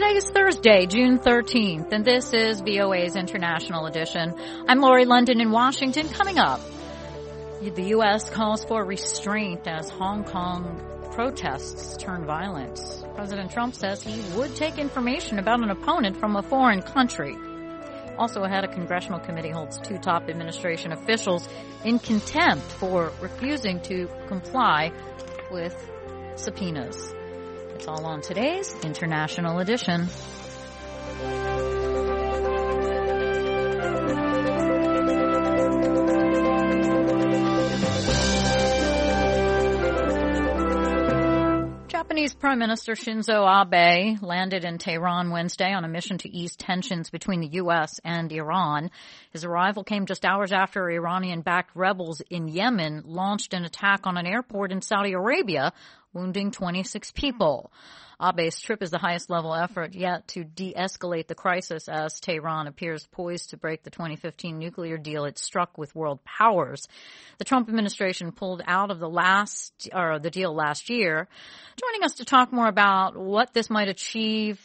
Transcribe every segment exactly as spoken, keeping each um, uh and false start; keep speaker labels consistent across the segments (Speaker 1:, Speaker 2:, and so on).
Speaker 1: Today is Thursday, June thirteenth, and this is V O A's International Edition. I'm Lori London in Washington. Coming up, the U S calls for restraint as Hong Kong protests turn violent. President Trump says he would take information about an opponent from a foreign country. Also ahead, a congressional committee holds two top administration officials in contempt for refusing to comply with subpoenas. It's all on today's International Edition. Japanese Prime Minister Shinzo Abe landed in Tehran Wednesday on a mission to ease tensions between the U S and Iran. His arrival came just hours after Iranian-backed rebels in Yemen launched an attack on an airport in Saudi Arabia, wounding twenty-six people. Abe's trip is the highest-level effort yet to de-escalate the crisis as Tehran appears poised to break the twenty fifteen nuclear deal it struck with world powers. The Trump administration pulled out of the last or the deal last year. Joining us to talk more about what this might achieve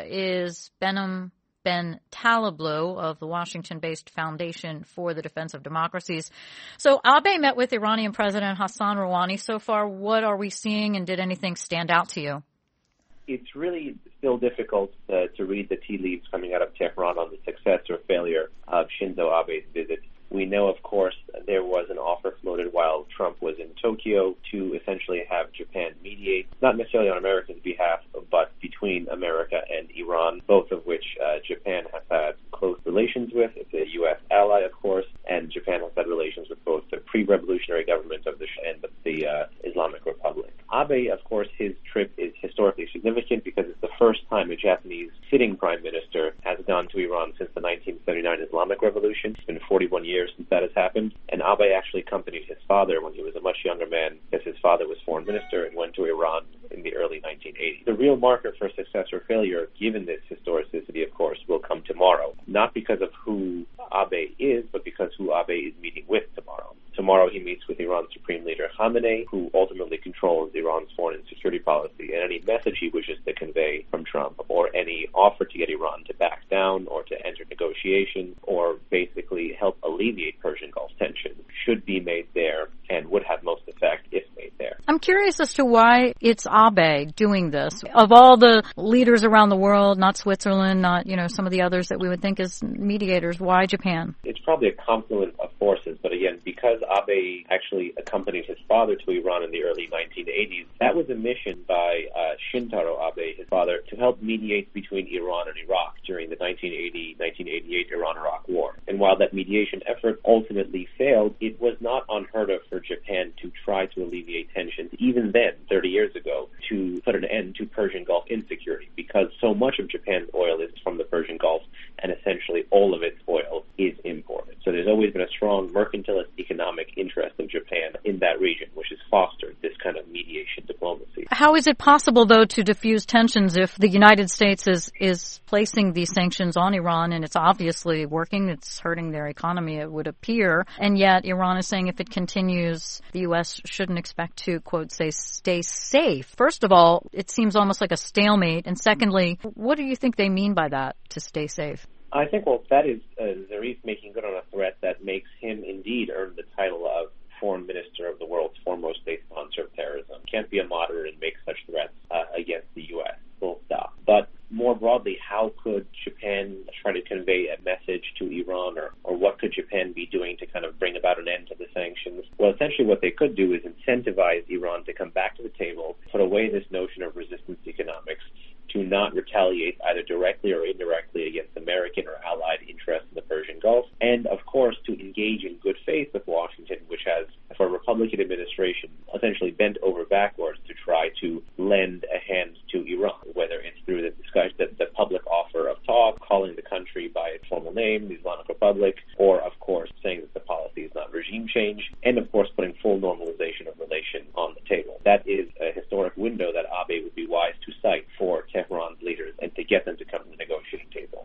Speaker 1: is Behnam Ben Taleblu of the Washington-based Foundation for the Defense of Democracies. So Abe met with Iranian President Hassan Rouhani. So far, what are we seeing, and did anything stand out to you?
Speaker 2: It's really still difficult uh, to read the tea leaves coming out of Tehran on the success or failure of Shinzo Abe's visit. We know, of course, there was an offer floated while Trump was in Tokyo to essentially have Japan mediate, not necessarily on America's behalf, but between America and Iran, both of which uh, Japan has had close relations with. It's a U S ally, of course, and Japan has had relations with both the pre-revolutionary government of the Shah and the uh, Islamic Republic. Abe, of course, his trip is historically significant because it's the first time a Japanese sitting prime minister has gone to Iran since the nineteen seventy-nine Islamic Revolution. It's been forty-one years since that has happened, and Abe actually accompanied his father when he was a much younger man, because his father was foreign minister and went to Iran in the early nineteen eighties. The real marker for success or failure, given this historicity, of course, will come tomorrow, not because of who Abe is, but because who Abe is meeting with tomorrow. Tomorrow he meets with Iran's Supreme Leader Khamenei, who ultimately controls Iran's foreign and security policy, and any message he wishes to convey from Trump, or any offer to get Iran to back down or to enter negotiations, or basically help alleviate Persian Gulf tensions, should be made there and would have most effect if made there.
Speaker 1: I'm curious as to why it's Abe doing this. Of all the leaders around the world, not Switzerland, not, you know, some of the others that we would think as mediators, why Japan?
Speaker 2: It's probably a confluence of forces, but again, because Abe actually accompanied his father to Iran in the early nineteen eighties, that was a mission by uh, Shintaro Abe, his father, to help mediate between Iran and Iraq during the nineteen eighty to nineteen eighty-eight Iran-Iraq war. And while that mediation effort ultimately failed, it was not unheard of for Japan to try to alleviate tensions, even then, thirty years ago, to put an end to Persian Gulf insecurity, because so much of Japan's oil is from the Persian Gulf, and essentially all of its oil is imported. So there's always been a strong mercantilist economic interest of Japan in that region, which has fostered this kind of mediation diplomacy.
Speaker 1: How is it possible, though, to diffuse tensions if the United States is, is placing these sanctions on Iran, and it's obviously working, it's hurting their economy, it would appear, and yet Iran is saying if it continues, the U S shouldn't expect to, quote, say, stay safe. First of all, it seems almost like a stalemate, and secondly, what do you think they mean by that, to stay safe?
Speaker 2: I think, well, that is uh, Zarif making good on a threat that makes him indeed earn the title of foreign minister of the world's foremost state sponsor of terrorism. Can't be a moderate and make such threats uh, against the U S. Full stop. But more broadly, how could Japan try to convey a message to Iran, or, or what could Japan be doing to kind of bring about an end to the sanctions? Well, essentially what they could do is incentivize Iran to come back to the table, put away this notion of resistance economics, to not retaliate either directly or indirectly against American or allied interests in the Persian Gulf, and, of course, to engage in good faith with Washington, which has, for a Republican administration, essentially bent over backwards to try to lend a hand to Iran, whether it's through the discussion, the, the public offer of talk, calling the country by its formal name, the Islamic Republic, or, of course, saying that the policy is not regime change, and, of course, putting full normalization of relations on the table. That is a historic window that Abe would be wise to cite for Tehran's leaders and to get them to come to the negotiating table.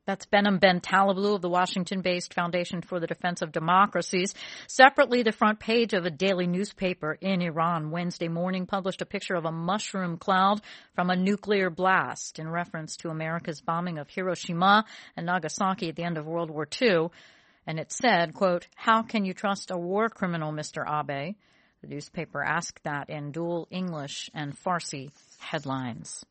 Speaker 1: That's Behnam Ben Taleblu of the Washington-based Foundation for the Defense of Democracies. Separately, the front page of a daily newspaper in Iran Wednesday morning published a picture of a mushroom cloud from a nuclear blast in reference to America's bombing of Hiroshima and Nagasaki at the end of World War Two. And it said, quote, "How can you trust a war criminal, Mister Abe?" The newspaper asked that in dual English and Farsi headlines.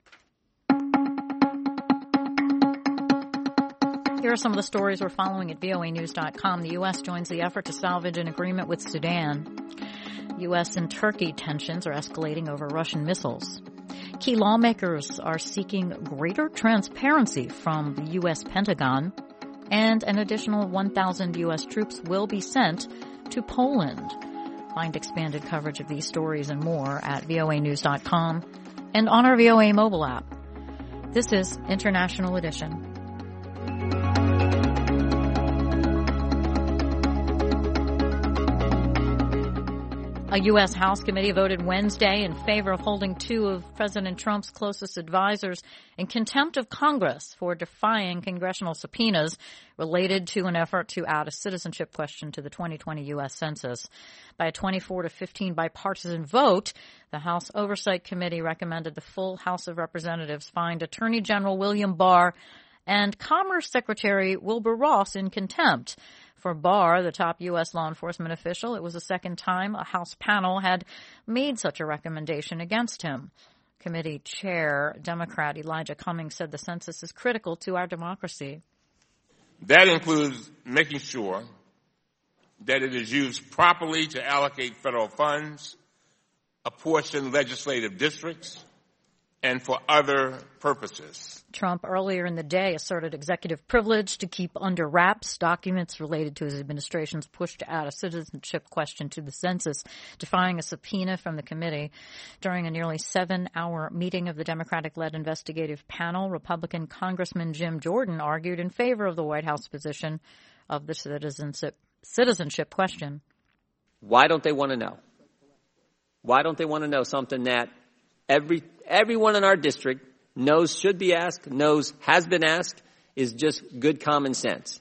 Speaker 1: Here are some of the stories we're following at V O A news dot com. The U S joins the effort to salvage an agreement with Sudan. U S and Turkey tensions are escalating over Russian missiles. Key lawmakers are seeking greater transparency from the U S Pentagon. And an additional one thousand U S troops will be sent to Poland. Find expanded coverage of these stories and more at V O A news dot com and on our V O A mobile app. This is International Edition. A U S House committee voted Wednesday in favor of holding two of President Trump's closest advisors in contempt of Congress for defying congressional subpoenas related to an effort to add a citizenship question to the twenty twenty U S Census. By a twenty-four to fifteen bipartisan vote, the House Oversight Committee recommended the full House of Representatives find Attorney General William Barr and Commerce Secretary Wilbur Ross in contempt. For Barr, the top U S law enforcement official, it was the second time a House panel had made such a recommendation against him. Committee Chair, Democrat Elijah Cummings, said the census is critical to our democracy.
Speaker 3: That includes making sure that it is used properly to allocate federal funds, apportion legislative districts, and for other purposes.
Speaker 1: Trump earlier in the day asserted executive privilege to keep under wraps documents related to his administration's push to add a citizenship question to the census, defying a subpoena from the committee. During a nearly seven-hour meeting of the Democratic-led investigative panel, Republican Congressman Jim Jordan argued in favor of the White House position of the citizenship, citizenship question.
Speaker 4: Why don't they want to know? Why don't they want to know something that Every everyone in our district knows should be asked, knows has been asked, is just good common sense?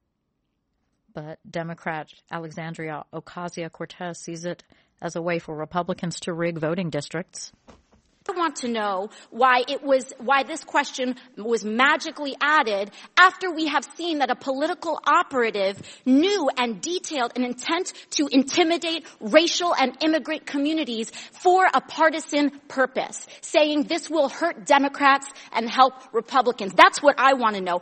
Speaker 1: But Democrat Alexandria Ocasio-Cortez sees it as a way for Republicans to rig voting districts.
Speaker 5: I want to know why it was, why this question was magically added after we have seen that a political operative knew and detailed an intent to intimidate racial and immigrant communities for a partisan purpose, saying this will hurt Democrats and help Republicans. That's what I want to know.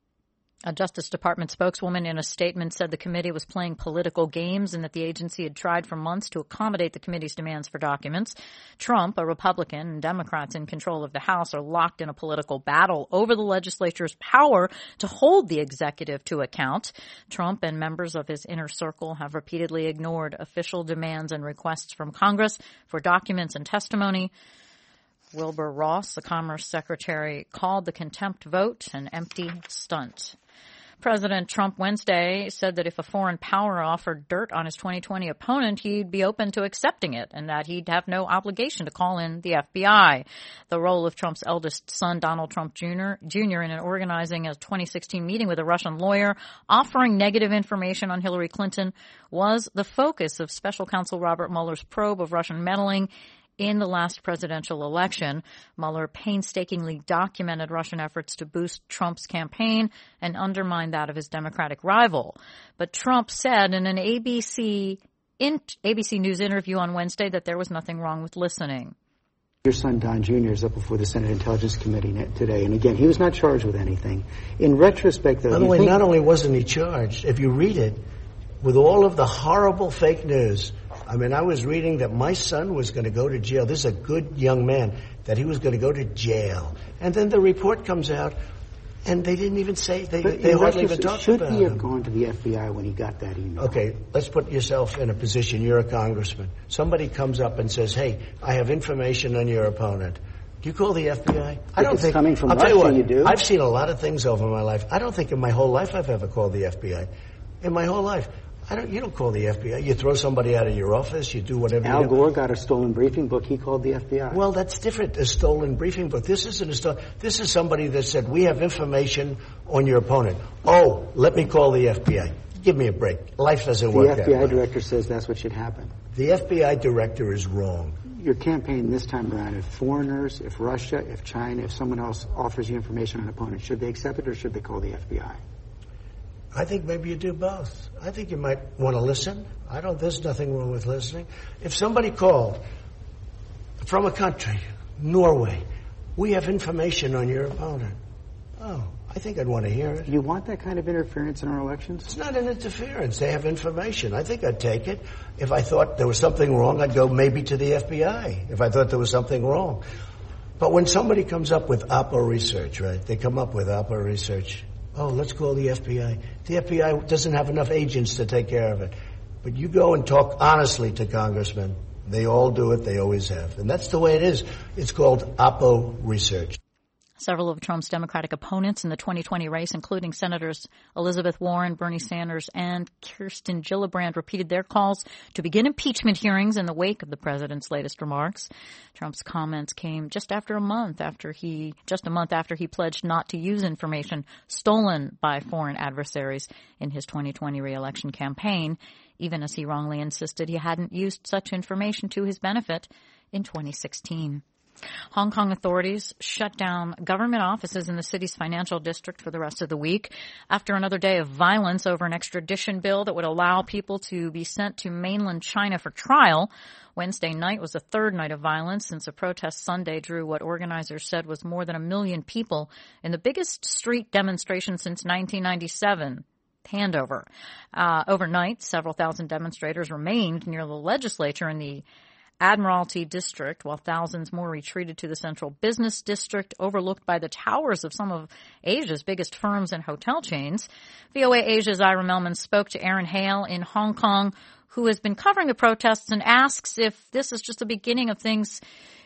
Speaker 1: A Justice Department spokeswoman in a statement said the committee was playing political games and that the agency had tried for months to accommodate the committee's demands for documents. Trump, a Republican, and Democrats in control of the House are locked in a political battle over the legislature's power to hold the executive to account. Trump and members of his inner circle have repeatedly ignored official demands and requests from Congress for documents and testimony. Wilbur Ross, the Commerce Secretary, called the contempt vote an empty stunt. President Trump Wednesday said that if a foreign power offered dirt on his twenty twenty opponent, he'd be open to accepting it and that he'd have no obligation to call in the F B I. The role of Trump's eldest son, Donald Trump Junior, Junior in organizing a twenty sixteen meeting with a Russian lawyer offering negative information on Hillary Clinton was the focus of special counsel Robert Mueller's probe of Russian meddling in the last presidential election. Mueller painstakingly documented Russian efforts to boost Trump's campaign and undermine that of his Democratic rival. But Trump said in an A B C in, A B C News interview on Wednesday that there was nothing wrong with listening.
Speaker 6: Your son, Don Junior, is up before the Senate Intelligence Committee today, and again, he was not charged with anything. In retrospect, though,
Speaker 7: By the way, think- not only wasn't he charged, if you read it, with all of the horrible fake news, I mean, I was reading that my son was going to go to jail. This is a good young man, that he was going to go to jail. And then the report comes out, and they didn't even say, they, they hardly even talked about
Speaker 6: it. Should he have gone to the F B I when he got that email?
Speaker 7: Okay, let's put yourself in a position. You're a congressman. Somebody comes up and says, hey, I have information on your opponent. Do you call the F B I? I don't
Speaker 6: it's
Speaker 7: think.
Speaker 6: coming from
Speaker 7: I'll
Speaker 6: Russia,
Speaker 7: tell you what,
Speaker 6: you do.
Speaker 7: I've seen a lot of things over my life. I don't think in my whole life I've ever called the F B I. In my whole life. I don't. You don't call the F B I. You throw somebody out of your office. You do whatever.
Speaker 6: Al
Speaker 7: you do.
Speaker 6: Gore got a stolen briefing book. He called the F B I.
Speaker 7: Well, that's different. A stolen briefing book. This isn't a stolen. This is somebody that said, "We have information on your opponent." Oh, let me call the F B I. Give me a break. Life doesn't
Speaker 6: the
Speaker 7: work
Speaker 6: F B I
Speaker 7: that way.
Speaker 6: The F B I director says that's what should happen.
Speaker 7: The F B I director is wrong.
Speaker 6: Your campaign this time around, if foreigners, if Russia, if China, if someone else offers you information on an opponent, should they accept it or should they call the F B I?
Speaker 7: I think maybe you do both. I think you might want to listen. I don't, there's nothing wrong with listening. If somebody called from a country, Norway, we have information on your opponent. Oh, I think I'd want to hear it.
Speaker 6: You want that kind of interference in our elections?
Speaker 7: It's not an interference. They have information. I think I'd take it. If I thought there was something wrong, I'd go maybe to the F B I, if I thought there was something wrong. But when somebody comes up with Oppo research, right, they come up with Oppo research, oh, let's call the F B I. The F B I doesn't have enough agents to take care of it. But you go and talk honestly to congressmen. They all do it. They always have. And that's the way it is. It's called Oppo research.
Speaker 1: Several of Trump's Democratic opponents in the twenty twenty race, including Senators Elizabeth Warren, Bernie Sanders, and Kirsten Gillibrand, repeated their calls to begin impeachment hearings in the wake of the president's latest remarks. Trump's comments came just after a month after he, just a month after he pledged not to use information stolen by foreign adversaries in his twenty twenty re-election campaign, even as he wrongly insisted he hadn't used such information to his benefit in twenty sixteen. Hong Kong authorities shut down government offices in the city's financial district for the rest of the week after another day of violence over an extradition bill that would allow people to be sent to mainland China for trial. Wednesday night was the third night of violence since a protest Sunday drew what organizers said was more than a million people in the biggest street demonstration since nineteen ninety-seven. Handover. Uh, overnight, several thousand demonstrators remained near the legislature in the Admiralty District, while thousands more retreated to the Central Business District, overlooked by the towers of some of Asia's biggest firms and hotel chains. V O A Asia's Ira Melman spoke to Aaron Hale in Hong Kong, who has been covering the protests, and asks if this is just the beginning of things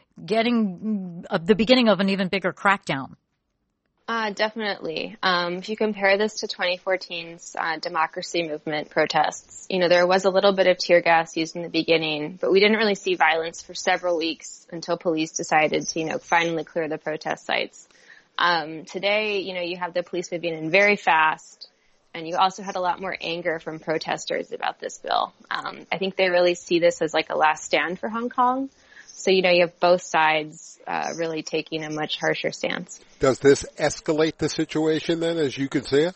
Speaker 1: getting uh, the beginning of an even bigger crackdown.
Speaker 8: Uh, definitely. Um, if you compare this to twenty fourteen's uh, democracy movement protests, you know, there was a little bit of tear gas used in the beginning, but we didn't really see violence for several weeks until police decided to, you know, finally clear the protest sites. Um, today, you know, you have the police moving in very fast, and you also had a lot more anger from protesters about this bill. Um, I think they really see this as like a last stand for Hong Kong. So, you know, you have both sides uh, really taking a much harsher stance.
Speaker 9: Does this escalate the situation then, as you can see it?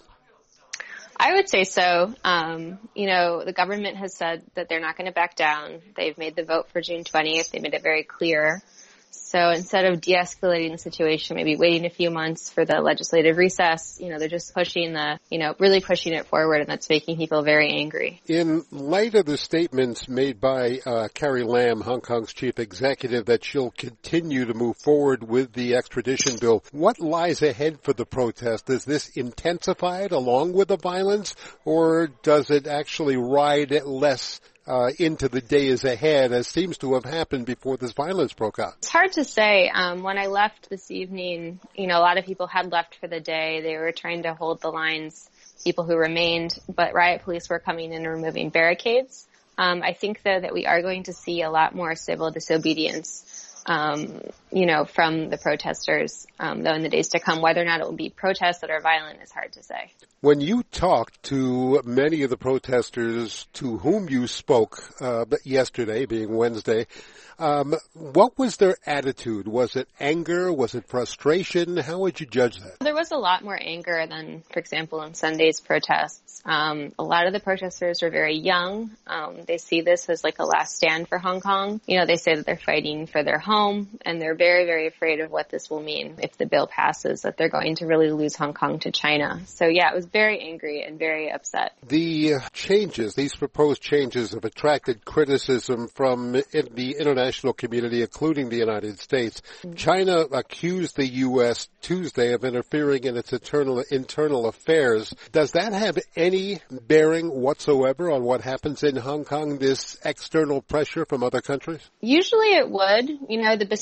Speaker 8: I would say so. Um, you know, the government has said that they're not going to back down. They've made the vote for June twentieth. They made it very clear. So instead of de-escalating the situation, maybe waiting a few months for the legislative recess, you know, they're just pushing the, you know, really pushing it forward, and that's making people very angry.
Speaker 9: In light of the statements made by uh, Carrie Lam, Hong Kong's chief executive, that she'll continue to move forward with the extradition bill, what lies ahead for the protest? Does this intensify it along with the violence, or does it actually ride less Uh, into the days ahead, as seems to have happened before this violence broke out?
Speaker 8: It's hard to say. Um, when I left this evening, you know, a lot of people had left for the day. They were trying to hold the lines, people who remained, but riot police were coming in and removing barricades. Um, I think, though, that we are going to see a lot more civil disobedience, um, you know, from the protesters, um, though in the days to come. Whether or not it will be protests that are violent is hard to say.
Speaker 9: When you talked to many of the protesters to whom you spoke uh, yesterday, being Wednesday, um, what was their attitude? Was it anger? Was it frustration? How would you judge that?
Speaker 8: There was a lot more anger than, for example, in Sunday's protests. Um, a lot of the protesters are very young. Um, they see this as like a last stand for Hong Kong. You know, they say that they're fighting for their home, and they're very, very afraid of what this will mean if the bill passes, that they're going to really lose Hong Kong to China. So, yeah, it was very angry and very upset.
Speaker 9: The uh, changes, these proposed changes, have attracted criticism from in the international community, including the United States. Mm-hmm. China accused the U S Tuesday of interfering in its internal, internal affairs. Does that have any bearing whatsoever on what happens in Hong Kong, this external pressure from other countries?
Speaker 8: Usually it would. You know, the business community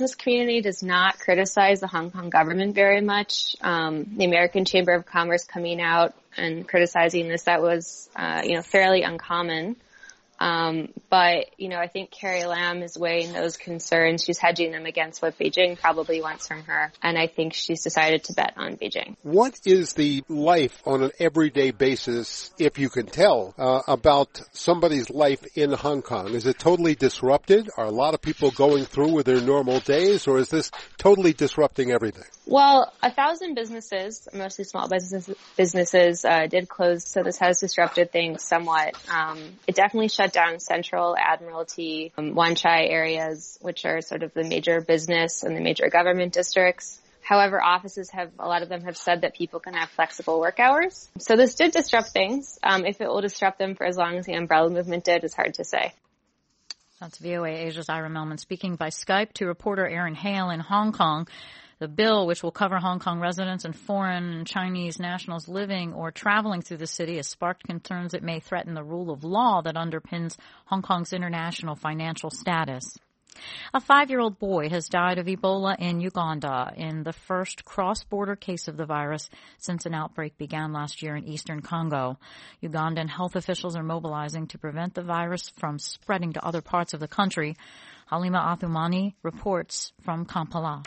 Speaker 8: community does not criticize the Hong Kong government very much. Um, the American Chamber of Commerce coming out and criticizing this, that was, uh, you know, fairly uncommon. Um, but, you know, I think Carrie Lam is weighing those concerns. She's hedging them against what Beijing probably wants from her. And I think she's decided to bet on Beijing.
Speaker 9: What is the life on an everyday basis, if you can tell, uh, about somebody's life in Hong Kong? Is it totally disrupted? Are a lot of people going through with their normal days, or is this totally disrupting everything?
Speaker 8: Well, a thousand businesses, mostly small businesses, businesses uh, did close, so this has disrupted things somewhat. Um, it definitely shut down Central, Admiralty, um, Wan Chai areas, which are sort of the major business and the major government districts. However, offices have, a lot of them have said that people can have flexible work hours. So this did disrupt things. Um, if it will disrupt them for as long as the umbrella movement did, is hard to say.
Speaker 1: That's V O A Asia's Ira Mellman speaking by Skype to reporter Aaron Hale in Hong Kong. The bill, which will cover Hong Kong residents and foreign and Chinese nationals living or traveling through the city, has sparked concerns it may threaten the rule of law that underpins Hong Kong's international financial status. A five-year-old boy has died of Ebola in Uganda in the first cross-border case of the virus since an outbreak began last year in eastern Congo. Ugandan health officials are mobilizing to prevent the virus from spreading to other parts of the country. Halima Athumani reports from Kampala.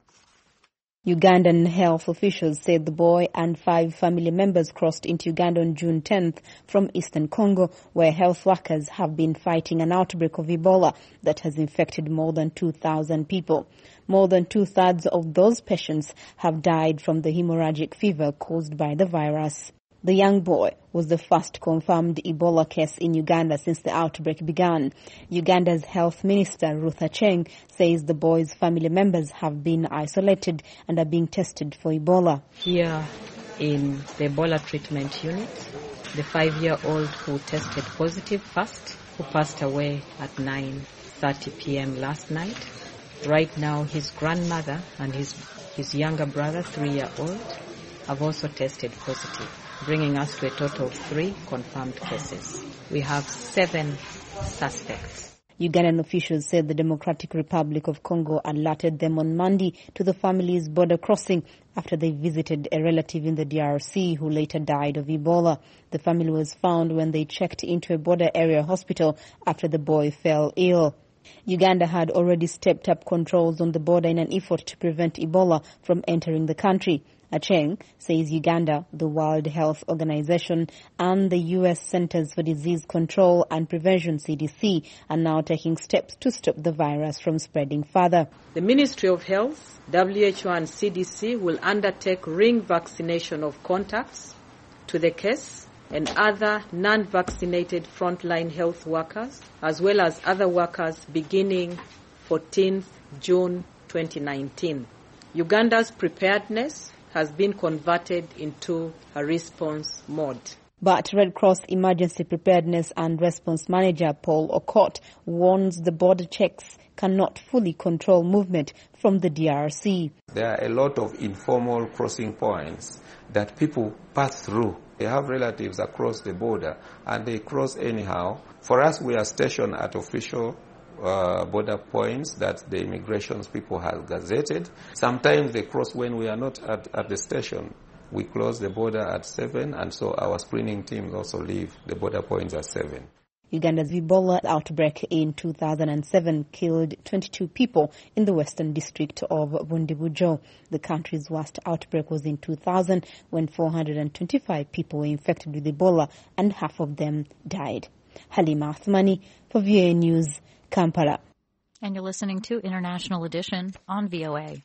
Speaker 10: Ugandan health officials said the boy and five family members crossed into Uganda on June tenth from eastern Congo, where health workers have been fighting an outbreak of Ebola that has infected more than two thousand people. More than two-thirds of those patients have died from the hemorrhagic fever caused by the virus. The young boy was the first confirmed Ebola case in Uganda since the outbreak began. Uganda's health minister, Ruth Aceng, says the boy's family members have been isolated and are being tested for Ebola.
Speaker 11: Here in the Ebola treatment unit, the five-year-old who tested positive first, who passed away at nine thirty p.m. last night. Right now, his grandmother and his, his younger brother, three-year-old, have also tested positive, bringing us to a total of three confirmed cases. We have seven suspects.
Speaker 10: Ugandan officials said the Democratic Republic of Congo alerted them on Monday to the family's border crossing after they visited a relative in the D R C who later died of Ebola. The family was found when they checked into a border area hospital after the boy fell ill. Uganda had already stepped up controls on the border in an effort to prevent Ebola from entering the country. Aceng says Uganda, the World Health Organization, and the U S Centers for Disease Control and Prevention, C D C, are now taking steps to stop the virus from spreading further.
Speaker 11: The Ministry of Health, W H O and C D C will undertake ring vaccination of contacts to the case and other non-vaccinated frontline health workers, as well as other workers beginning fourteenth June twenty nineteen. Uganda's preparedness has been converted into a response mode.
Speaker 10: But Red Cross Emergency Preparedness and Response Manager Paul Okot warns the border checks cannot fully control movement from the D R C.
Speaker 12: There are a lot of informal crossing points that people pass through. They have relatives across the border and they cross anyhow. For us, we are stationed at official Uh, border points that the immigration people have gazetted. Sometimes they cross when we are not at, at the station. We close the border at seven, and so our screening teams also leave the border points at seven.
Speaker 10: Uganda's Ebola outbreak in two thousand seven killed twenty-two people in the western district of Bundibujo. The country's worst outbreak was in two thousand, when four hundred twenty-five people were infected with Ebola and half of them died. Halima Athumani for V O A News, Kampala.
Speaker 1: And you're listening to International Edition on V O A.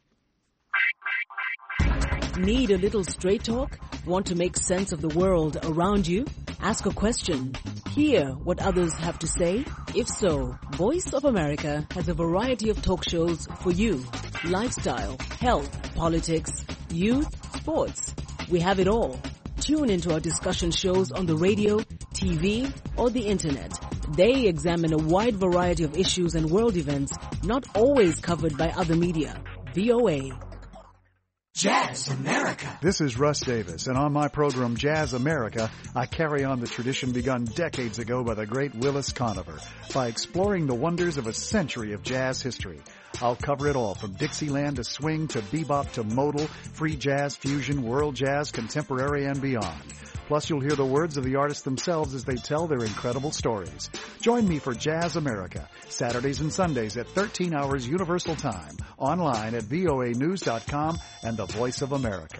Speaker 13: Need a little straight talk? Want to make sense of the world around you? Ask a question. Hear what others have to say? If so, Voice of America has a variety of talk shows for you. Lifestyle, health, politics, youth, sports. We have it all. Tune into our discussion shows on the radio, T V, or the internet. They examine a wide variety of issues and world events not always covered by other media. V O A.
Speaker 14: Jazz America. This is Russ Davis, and on my program Jazz America, I carry on the tradition begun decades ago by the great Willis Conover by exploring the wonders of a century of jazz history. I'll cover it all, from Dixieland to swing to bebop to modal, free jazz, fusion, world jazz, contemporary, and beyond. Plus, you'll hear the words of the artists themselves as they tell their incredible stories. Join me for Jazz America, Saturdays and Sundays at thirteen hours Universal Time, online at V O A news dot com and the Voice of America.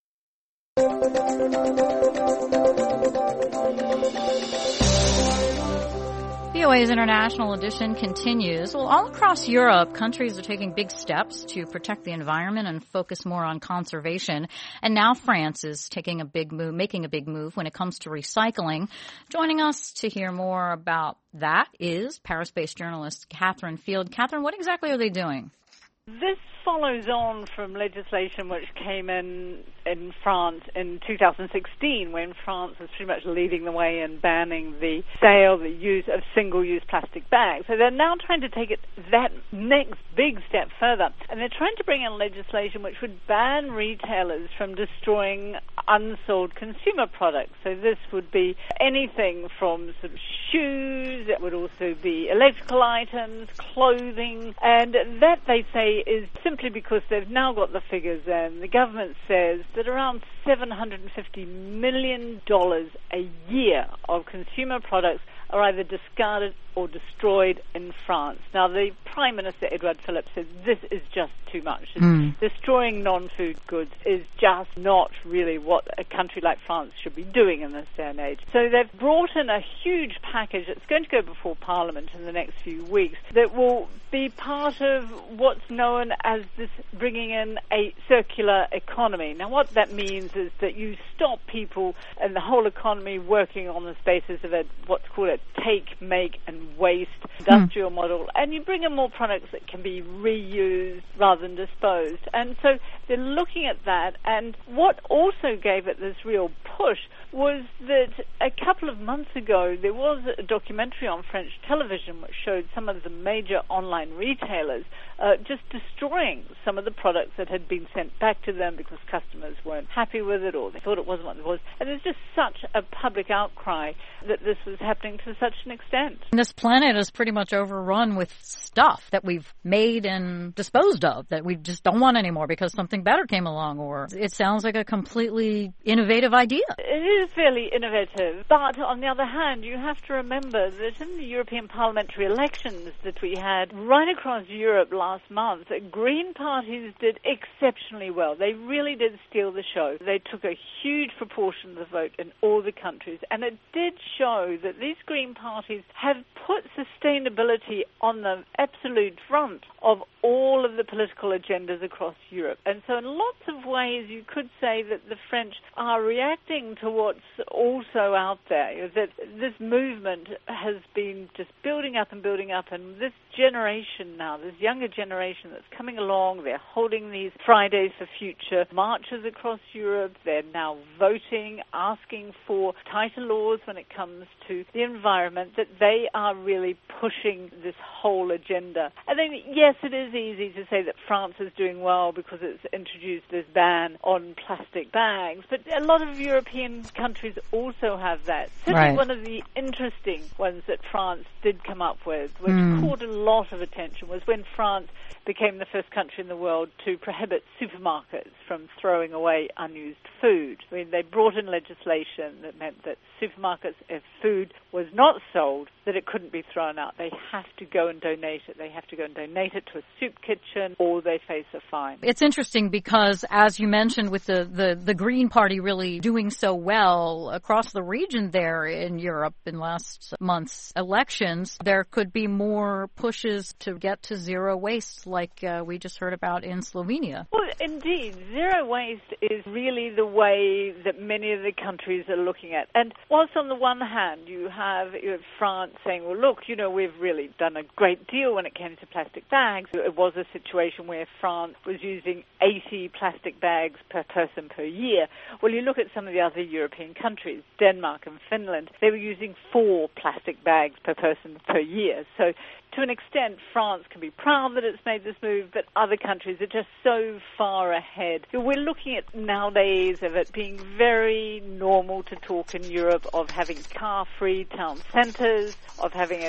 Speaker 1: V O A's International Edition continues. Well, all across Europe, countries are taking big steps to protect the environment and focus more on conservation. And now France is taking a big move, making a big move when it comes to recycling. Joining us to hear more about that is Paris-based journalist Catherine Field. Catherine, what exactly are they doing?
Speaker 15: This follows on from legislation which came in in France in two thousand sixteen, when France was pretty much leading the way in banning the sale, the use of single-use plastic bags. So they're now trying to take it that next big step further, and they're trying to bring in legislation which would ban retailers from destroying unsold consumer products. So this would be anything from sort of shoes, it would also be electrical items, clothing, and that, they say, is simply because they've now got the figures in. The government says that around seven hundred fifty million dollars a year of consumer products are either discarded or destroyed in France. Now, the Prime Minister, Edouard Philippe, said this is just too much. Mm. Destroying non-food goods is just not really what a country like France should be doing in this day and age. So they've brought in a huge package that's going to go before Parliament in the next few weeks that will be part of what's known as this bringing in a circular economy. Now, what that means is that you stop people and the whole economy working on the basis of a, what's called a take, make, and waste industrial mm. model, and you bring in more products that can be reused rather than disposed. And so they're looking at that, and what also gave it this real push was that a couple of months ago there was a documentary on French television which showed some of the major online retailers uh, just destroying some of the products that had been sent back to them because customers weren't happy with it or they thought it wasn't what it was. And there's just such a public outcry that this was happening to such an extent.
Speaker 1: This planet is pretty much overrun with stuff that we've made and disposed of that we just don't want anymore because something better came along, or it sounds like a completely innovative idea.
Speaker 15: It is fairly innovative, but on the other hand, you have to remember that in the European parliamentary elections that we had right across Europe last month, Green parties did exceptionally well. They really did steal the show. They took a huge proportion of the vote in all the countries, and it did show that these Green parties have put sustainability on the absolute front of all of the political agendas across Europe. And so in lots of ways you could say that the French are reacting to what's also out there, that this movement has been just building up and building up, and this generation now, this younger generation that's coming along, they're holding these Fridays for Future marches across Europe, they're now voting, asking for tighter laws when it comes to the environment, that they are really pushing this whole agenda. And then, yes, it is easy to say that France is doing well because it's introduced this ban on plastic bags, but a lot of European countries also have that. Certainly
Speaker 1: right.
Speaker 15: One of the interesting ones that France did come up with, which
Speaker 1: mm.
Speaker 15: caught a lot of attention, was when France became the first country in the world to prohibit supermarkets from throwing away unused food. I mean, they brought in legislation that meant that supermarkets, if food was not sold, that it couldn't be thrown out. They have to go and donate it. They have to go and donate it to a soup kitchen, or they face a fine.
Speaker 1: It's interesting because, as you mentioned, with the, the, the Green Party really doing so well across the region there in Europe in last month's elections, there could be more pushes to get to zero waste like uh, we just heard about in Slovenia.
Speaker 15: Well, indeed, zero waste is really the way that many of the countries are looking at. And whilst on the one hand you have, you have France saying, well, look, you know, we've really done a great deal when it came to plastic bags. It was a situation where France was using eighty plastic bags per person per year. Well, you look at some of the other European countries, Denmark and Finland, they were using four plastic bags per person per year. So to an extent, France can be proud that it's made this move, but other countries are just so far ahead. We're looking at nowadays of it being very normal to talk in Europe of having car-free town centres, of having a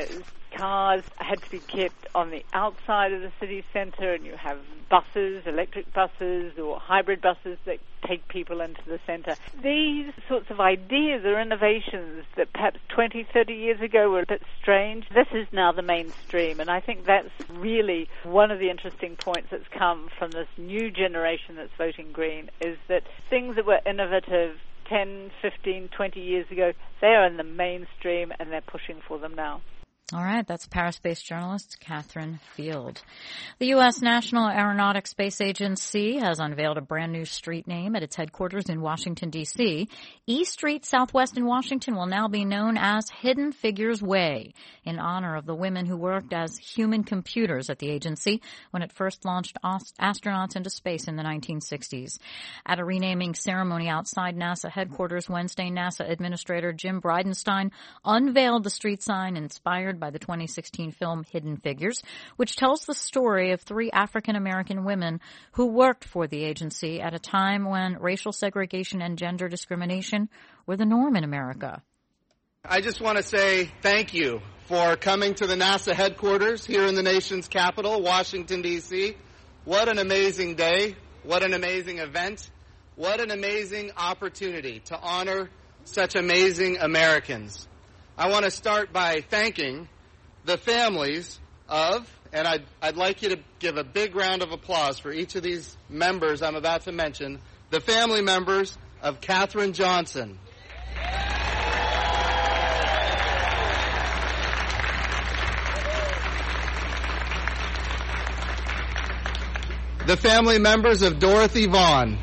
Speaker 15: cars had to be kept on the outside of the city center, and you have buses, electric buses or hybrid buses that take people into the center. These sorts of ideas or innovations that perhaps twenty, thirty years ago were a bit strange, this is now the mainstream, and I think that's really one of the interesting points that's come from this new generation that's voting Green, is that things that were innovative ten, fifteen, twenty years ago, they are in the mainstream and they're pushing for them now.
Speaker 1: All right, that's Paris-based journalist Catherine Field. The U S National Aeronautics Space Agency has unveiled a brand new street name at its headquarters in Washington, D C E Street Southwest in Washington will now be known as Hidden Figures Way, in honor of the women who worked as human computers at the agency when it first launched astronauts into space in the nineteen sixties. At a renaming ceremony outside NASA headquarters Wednesday, NASA Administrator Jim Bridenstine unveiled the street sign inspired by the twenty sixteen film Hidden Figures, which tells the story of three African-American women who worked for the agency at a time when racial segregation and gender discrimination were the norm in America.
Speaker 16: I just want to say thank you for coming to the NASA headquarters here in the nation's capital, Washington, D C What an amazing day. What an amazing event. What an amazing opportunity to honor such amazing Americans. I want to start by thanking the families of, and I'd, I'd like you to give a big round of applause for each of these members I'm about to mention, the family members of Katherine Johnson. The family members of Dorothy Vaughn.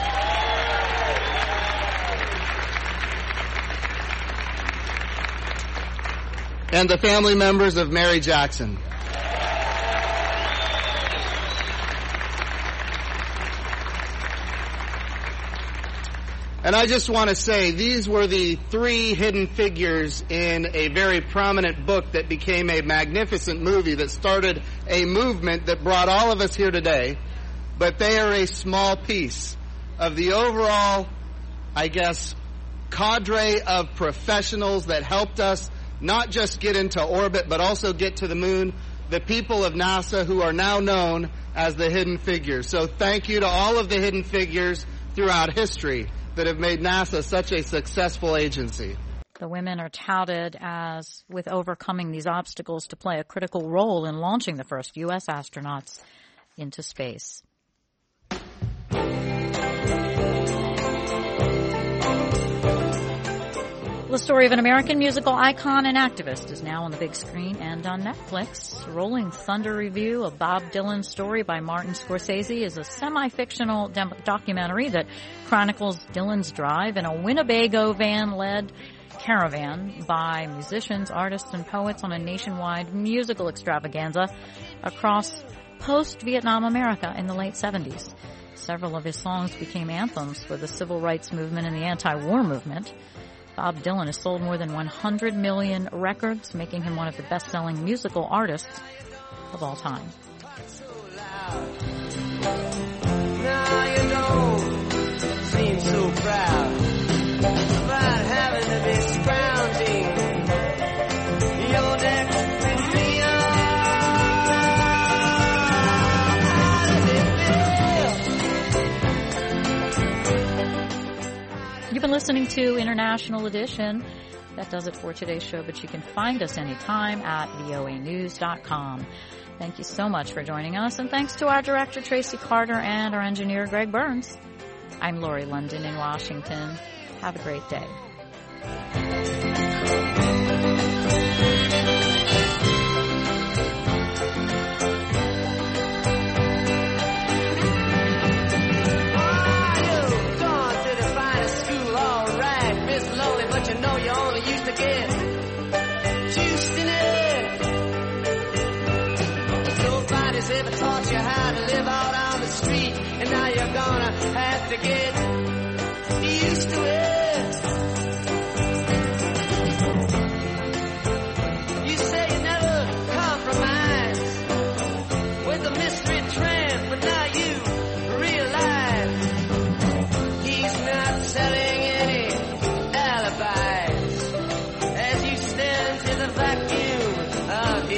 Speaker 16: And the family members of Mary Jackson. And I just want to say, these were the three hidden figures in a very prominent book that became a magnificent movie that started a movement that brought all of us here today. But they are a small piece of the overall, I guess, cadre of professionals that helped us not just get into orbit, but also get to the moon, the people of NASA who are now known as the Hidden Figures. So thank you to all of the Hidden Figures throughout history that have made NASA such a successful agency.
Speaker 1: The women are touted as with overcoming these obstacles to play a critical role in launching the first U S astronauts into space. The story of an American musical icon and activist is now on the big screen and on Netflix. Rolling Thunder review of Bob Dylan's story by Martin Scorsese is a semi-fictional dem- documentary that chronicles Dylan's drive in a Winnebago van-led caravan by musicians, artists, and poets on a nationwide musical extravaganza across post-Vietnam America in the late seventies. Several of his songs became anthems for the civil rights movement and the anti-war movement. Bob Dylan has sold more than one hundred million records, making him one of the best-selling musical artists of all time.
Speaker 17: Now you don't seem so proud about having to be scrounging your next video.
Speaker 1: You've been listening to International Edition. That does it for today's show, but you can find us anytime at V O A news dot com. Thank you so much for joining us, and thanks to our director, Tracy Carter, and our engineer, Greg Burns. I'm Lori London in Washington. Have a great day.
Speaker 17: You know you only used to get juiced in it. Nobody's ever taught you how to live out on the street, and now you're gonna have to get used to it. You say you never compromise with a mystery tramp, but now you realize he's not selling any alibis as you stand in the vacuum of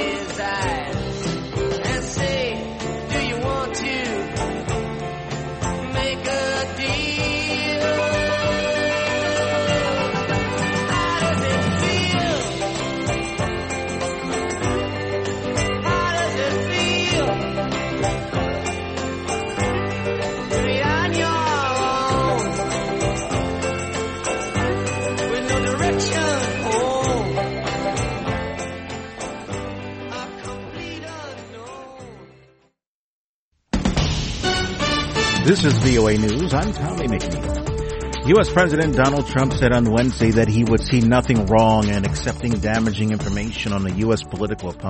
Speaker 18: This is V O A News. I'm Tommy McNeil. U S. President Donald Trump said on Wednesday that he would see nothing wrong in accepting damaging information on a U S political opponent.